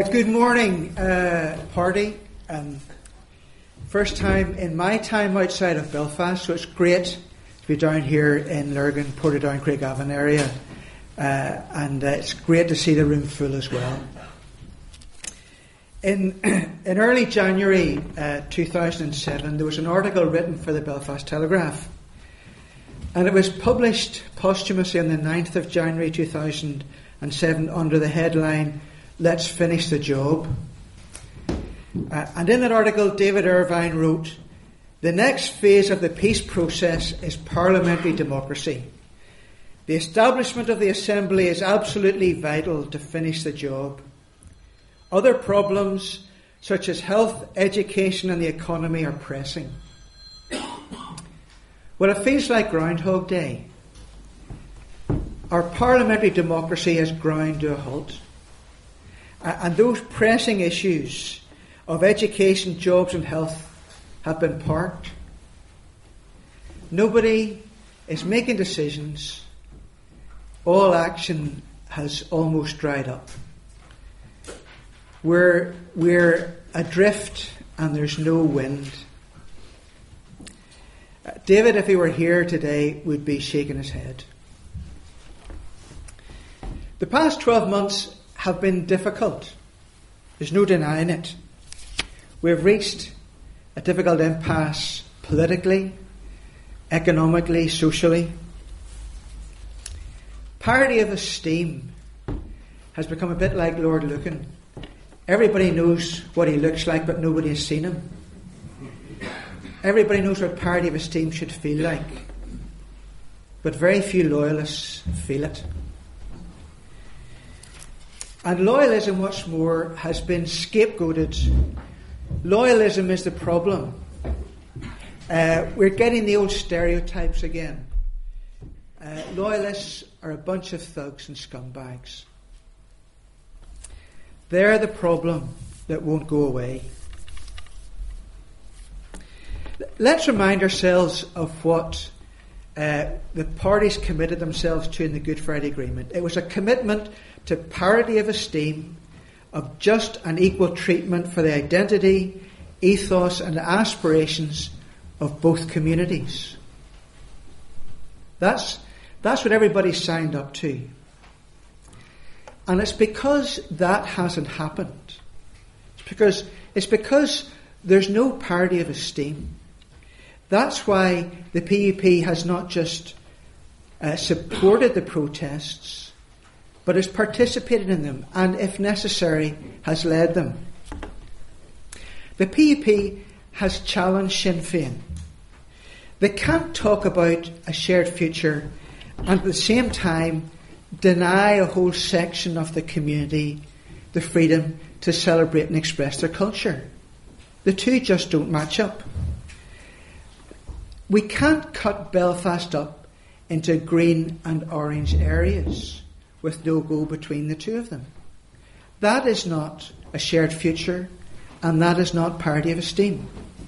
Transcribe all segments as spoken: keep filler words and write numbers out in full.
Right, good morning, uh, party. Um, first time in my time outside of Belfast, so it's great to be down here in Lurgan, Portadown, Craigavon area, uh, and uh, it's great to see the room full as well. In in early January uh, two thousand seven, there was an article written for the Belfast Telegraph, and it was published posthumously on the ninth of January two thousand seven under the headline, "Let's Finish the Job." Uh, and in that article, David Irvine wrote, "The next phase of the peace process is parliamentary democracy. The establishment of the Assembly is absolutely vital to finish the job. Other problems, such as health, education and the economy, are pressing." Well, it feels like Groundhog Day. Our parliamentary democracy has ground to a halt. And those pressing issues of education, jobs and health have been parked. Nobody is making decisions. All action has almost dried up. We're, we're adrift and there's no wind. David, if he were here today, would be shaking his head. The past twelve months have been difficult. There's no denying it. We've reached a difficult impasse politically, economically, socially. Parity of esteem has become a bit like Lord Lucan. Everybody knows what he looks like, but nobody has seen him. Everybody knows what parity of esteem should feel like, but very few loyalists feel it. And loyalism, what's more, has been scapegoated. Loyalism is the problem. Uh, we're getting the old stereotypes again. Uh, loyalists are a bunch of thugs and scumbags. They're the problem that won't go away. Let's remind ourselves of what uh, the parties committed themselves to in the Good Friday Agreement. It was a commitment to parity of esteem, of just and equal treatment for the identity, ethos and aspirations of both communities. That's, that's what everybody signed up to. And it's because that hasn't happened. It's because, it's because there's no parity of esteem. That's why the P U P has not just uh, supported the protests, but has participated in them and, if necessary, has led them. The P U P has challenged Sinn Féin. They can't talk about a shared future and at the same time deny a whole section of the community the freedom to celebrate and express their culture. The two just don't match up. We can't cut Belfast up into green and orange areas with no go between the two of them. That is not a shared future, and that is not parity of esteem.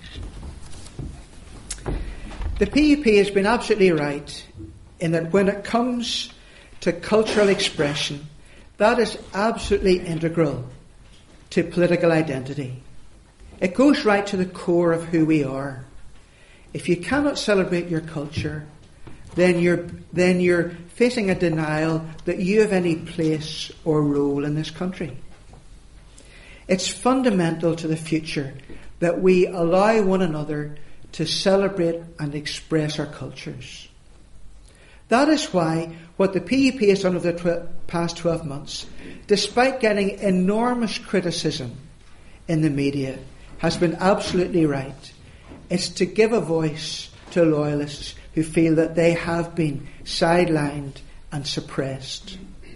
The P U P has been absolutely right in that when it comes to cultural expression, that is absolutely integral to political identity. It goes right to the core of who we are. If you cannot celebrate your culture, then you're then you're facing a denial that you have any place or role in this country. It's fundamental to the future that we allow one another to celebrate and express our cultures. That is why what the P U P has done over the tw- past twelve months, despite getting enormous criticism in the media, has been absolutely right. It's to give a voice to loyalists who feel that they have been sidelined and suppressed.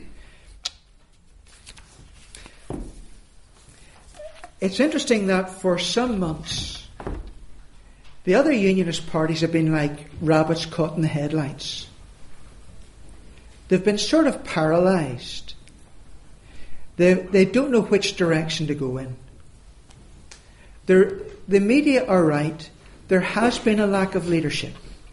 It's interesting that for some months, the other unionist parties have been like rabbits caught in the headlights. They've been sort of paralysed. They, they don't know which direction to go in. They're, the media are right. There has been a lack of leadership.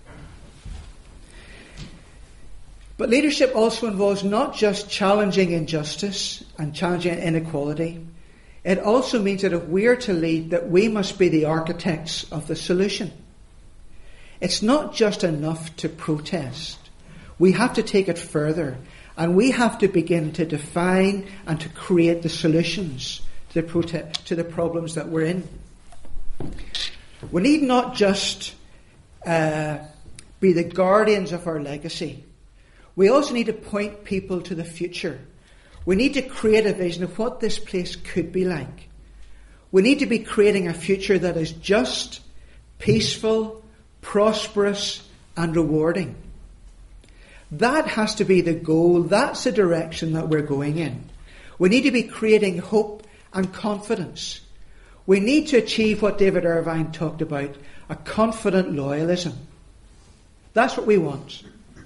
But leadership also involves not just challenging injustice and challenging inequality. It also means that if we are to lead, that we must be the architects of the solution. It's not just enough to protest. We have to take it further, and we have to begin to define and to create the solutions to the, prote- to the problems that we're in. We need not just uh, be the guardians of our legacy. We also need to point people to the future. We need to create a vision of what this place could be like. We need to be creating a future that is just, peaceful, prosperous, and rewarding. That has to be the goal. That's the direction that we're going in. We need to be creating hope and confidence. We need to achieve what David Irvine talked about, a confident loyalism. That's what we want.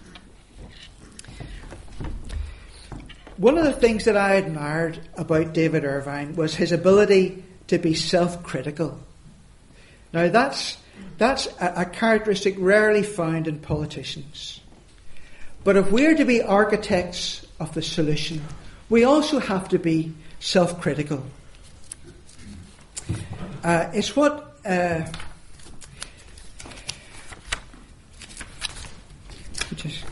One of the things that I admired about David Irvine was his ability to be self-critical. Now that's that's a, a characteristic rarely found in politicians. But if we're to be architects of the solution, we also have to be self-critical. Uh, it's what uh, just,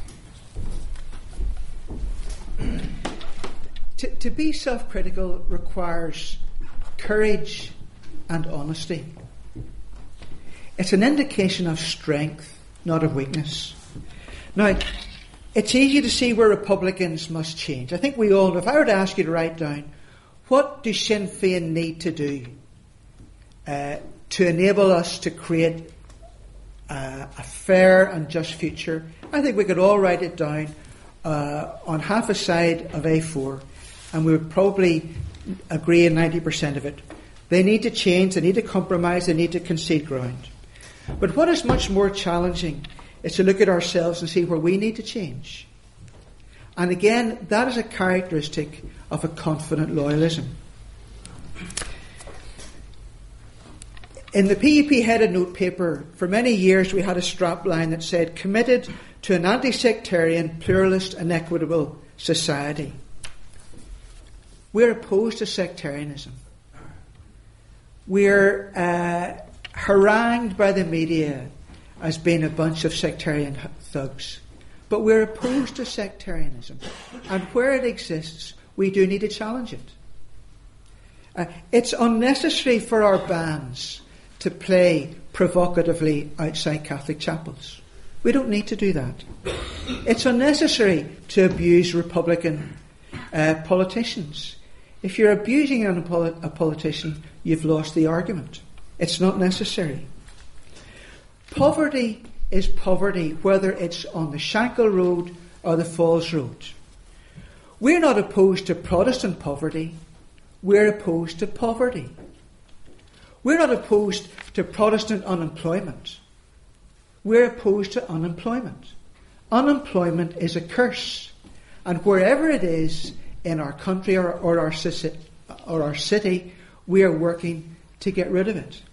to, to be self-critical requires courage and honesty. It's an indication of strength, not of weakness. Now, it's easy to see where Republicans must change. I think we all know. If I were to ask you to write down, what do Sinn Féin need to do uh, to enable us to create uh, a fair and just future, I think we could all write it down uh, on half a side of A four, and we would probably agree on ninety percent of it. They need to change, they need to compromise, they need to concede ground. But what is much more challenging is to look at ourselves and see where we need to change. And again, that is a characteristic of a confident loyalism. In the P E P headed note paper, for many years we had a strapline that said, "Committed to an anti-sectarian, pluralist and equitable society." We're opposed to sectarianism. We're uh, harangued by the media as being a bunch of sectarian thugs. But we're opposed to sectarianism. And where it exists, we do need to challenge it. Uh, it's unnecessary for our bands to play provocatively outside Catholic chapels. We don't need to do that. It's unnecessary to abuse Republican uh, politicians. If you're abusing a, poli- a politician, you've lost the argument. It's not necessary. Poverty is poverty, whether it's on the Shankill Road or the Falls Road. We're not opposed to Protestant poverty. We're opposed to poverty. We're not opposed to Protestant unemployment. We're opposed to unemployment. Unemployment is a curse. And wherever it is in our country or, or, our, or our city, we are working to get rid of it.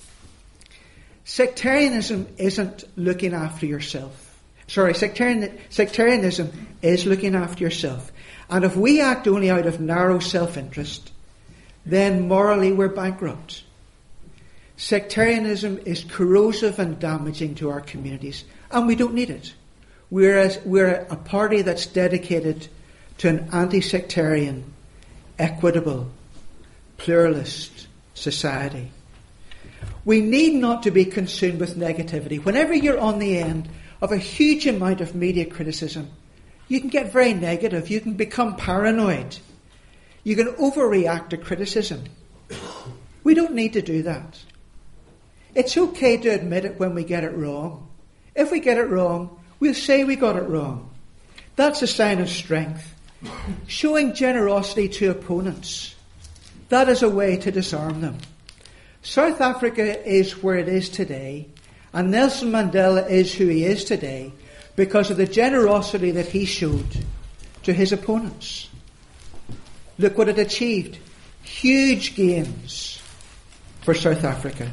Sectarianism isn't looking after yourself. Sorry, sectarian, sectarianism is looking after yourself. And if we act only out of narrow self-interest, then morally we're bankrupt. Sectarianism is corrosive and damaging to our communities, and we don't need it. Whereas we're a party that's dedicated to an anti-sectarian, equitable, pluralist society. We need not to be consumed with negativity. Whenever you're on the end of a huge amount of media criticism, you can get very negative. You can become paranoid. You can overreact to criticism. We don't need to do that. It's okay to admit it when we get it wrong. If we get it wrong, we'll say we got it wrong. That's a sign of strength. Showing generosity to opponents, that is a way to disarm them. South Africa is where it is today, and Nelson Mandela is who he is today because of the generosity that he showed to his opponents. Look what it achieved. Huge gains for South Africa.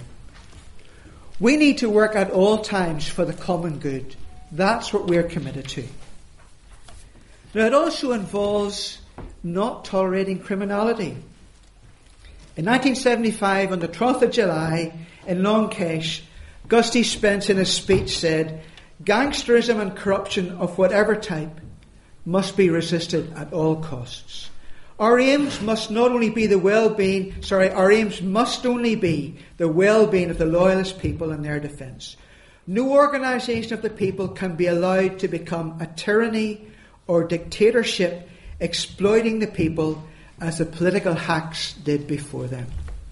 We need to work at all times for the common good. That's what we're committed to. Now, it also involves not tolerating criminality. In nineteen seventy-five, on the twelfth of July, in Long Kesh, Gusty Spence in his speech said, "Gangsterism and corruption of whatever type must be resisted at all costs. Our aims must not only be the well-being, sorry, our aims must only be the well-being of the loyalist people and their defence. No organisation of the people can be allowed to become a tyranny or dictatorship, exploiting the people as the political hacks did before them."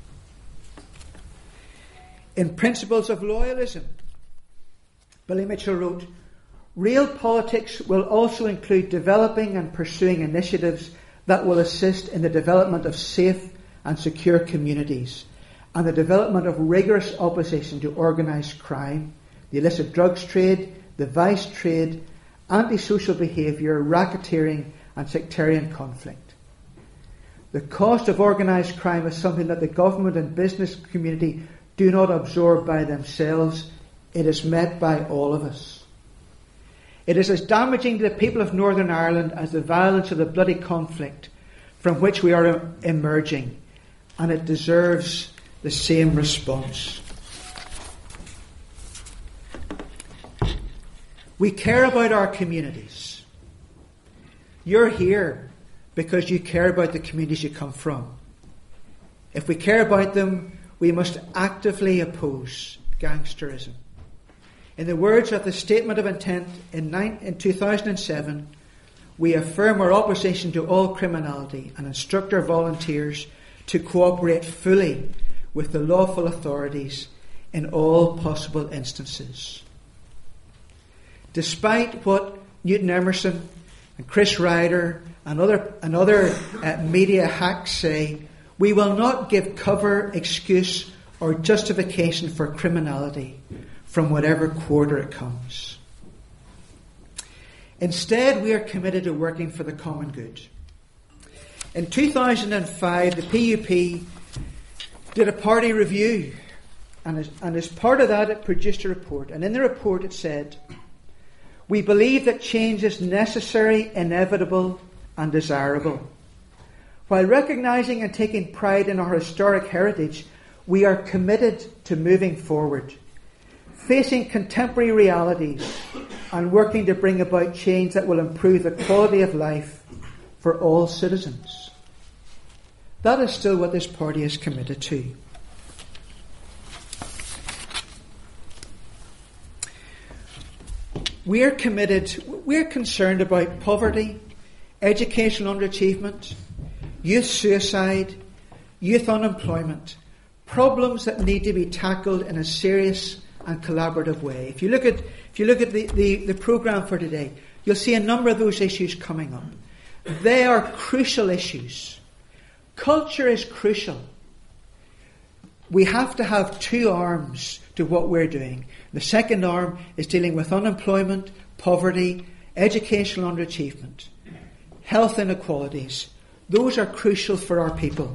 In Principles of Loyalism, Billy Mitchell wrote, "Real politics will also include developing and pursuing initiatives that will assist in the development of safe and secure communities and the development of rigorous opposition to organised crime, the illicit drugs trade, the vice trade, antisocial behaviour, racketeering and sectarian conflict. The cost of organised crime is something that the government and business community do not absorb by themselves. It is met by all of us. It is as damaging to the people of Northern Ireland as the violence of the bloody conflict from which we are emerging, and it deserves the same response." We care about our communities. You're here because you care about the communities you come from. If we care about them, we must actively oppose gangsterism. In the words of the Statement of Intent in, nine, in two thousand seven, we affirm our opposition to all criminality and instruct our volunteers to cooperate fully with the lawful authorities in all possible instances. Despite what Newton Emerson and Chris Ryder and other, and other uh, media hacks say, we will not give cover, excuse or justification for criminality from whatever quarter it comes. Instead, we are committed to working for the common good. In two thousand five, the P U P did a party review, and as, and as part of that, it produced a report. And in the report, it said, "We believe that change is necessary, inevitable, and desirable. While recognising and taking pride in our historic heritage, we are committed to moving forward, facing contemporary realities and working to bring about change that will improve the quality of life for all citizens." That is still what this party is committed to. We are committed, we are concerned about poverty, educational underachievement, youth suicide, youth unemployment, problems that need to be tackled in a serious and collaborative way. If you look at if you look at the, the, the programme for today, you'll see a number of those issues coming up. They are crucial issues. Culture is crucial. We have to have two arms to what we're doing. The second arm is dealing with unemployment, poverty, educational underachievement, health inequalities. Those are crucial for our people.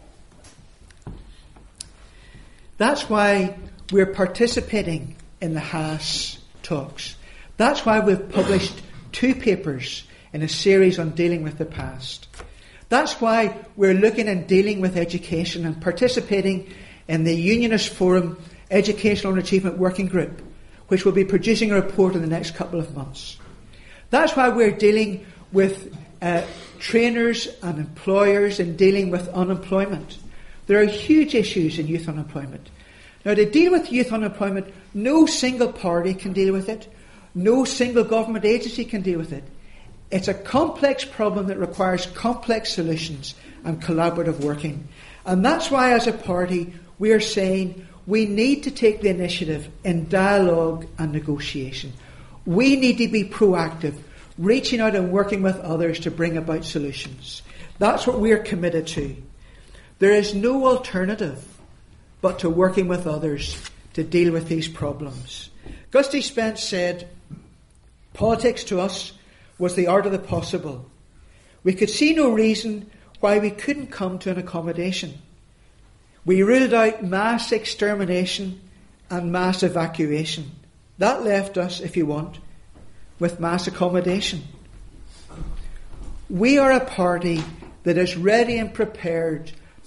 That's why we're participating in the Haas talks. That's why we've published two papers in a series on dealing with the past. That's why we're looking and dealing with education and participating in the Unionist Forum Educational Underachievement Working Group, which will be producing a report in the next couple of months. That's why we're dealing with uh, trainers and employers and dealing with unemployment. There are huge issues in youth unemployment. Now, to deal with youth unemployment, no single party can deal with it. No single government agency can deal with it. It's a complex problem that requires complex solutions and collaborative working. And that's why, as a party, we are saying we need to take the initiative in dialogue and negotiation. We need to be proactive, reaching out and working with others to bring about solutions. That's what we are committed to. There is no alternative but to working with others to deal with these problems. Gusty Spence said, "Politics to us was the art of the possible. We could see no reason why we couldn't come to an accommodation. We ruled out mass extermination and mass evacuation. That left us, if you want, with mass accommodation. We are a party that is ready and prepared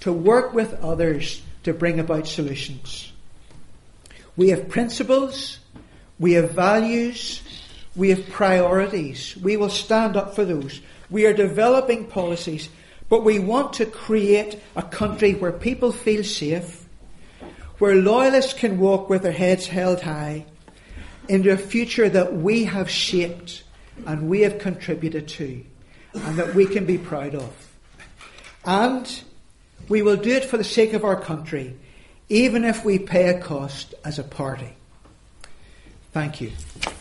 to work with others to bring about solutions. We have principles, we have values, we have priorities. We will stand up for those. We are developing policies, but we want to create a country where people feel safe, where loyalists can walk with their heads held high into a future that we have shaped and we have contributed to and that we can be proud of. And we will do it for the sake of our country, even if we pay a cost as a party. Thank you.